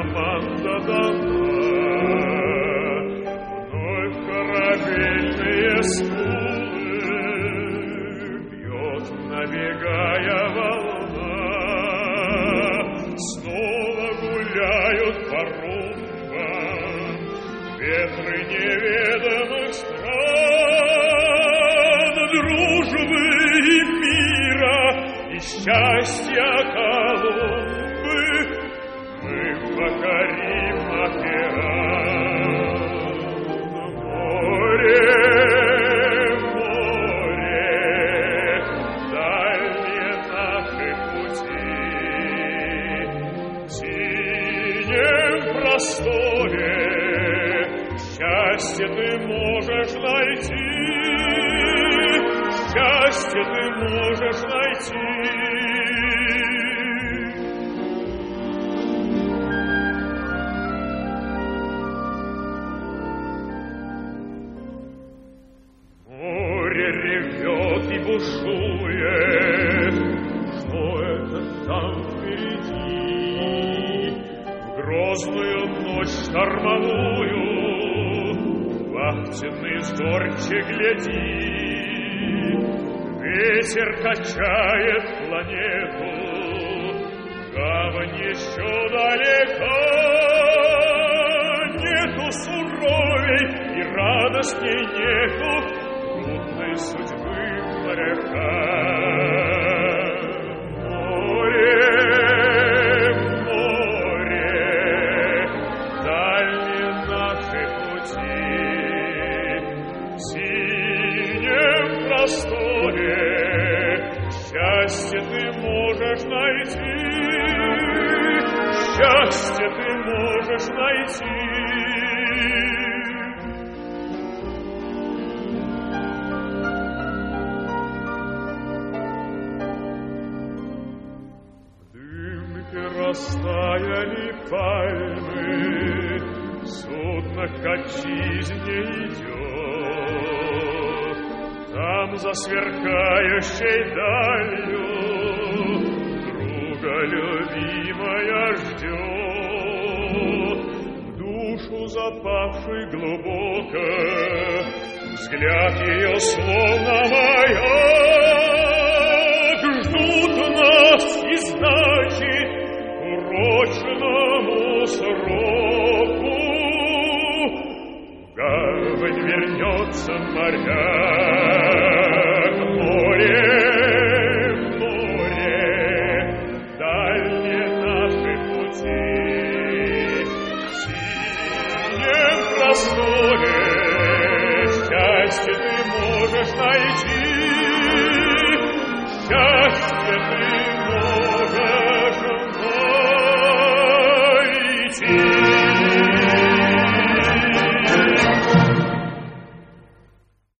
команда дана. Вновь корабельные скулы бьет, набегая волна. Снова гуляют по румбам ветры неведомых стран, дружбы и мира, и счастья Колумбы мы покорим океан. Море, море, дальние наши пути, в синем просторе счастье ты можешь найти, счастье ты можешь найти. Море ревет и бушует, что это там впереди? В грозную ночь штормовую вахтенный зорче гляди. Ветер качает планету, гавань еще далека. Нету суровей и радостней нету трудной судьбы моряка. Море, море, дальние наши пути, в синем просторе счастье ты можешь найти, счастье ты можешь найти. В дымке растаяли пальмы, судно к отчизне идет. Там за сверкающей далью друга любимая ждет. В душу запавший глубоко взгляд ее словно маяк. Ждут нас и сдачи урочному сроку. В гавань вернется моряк. Море, море, дальние наши пути, в синем просторе счастье ты можешь найти,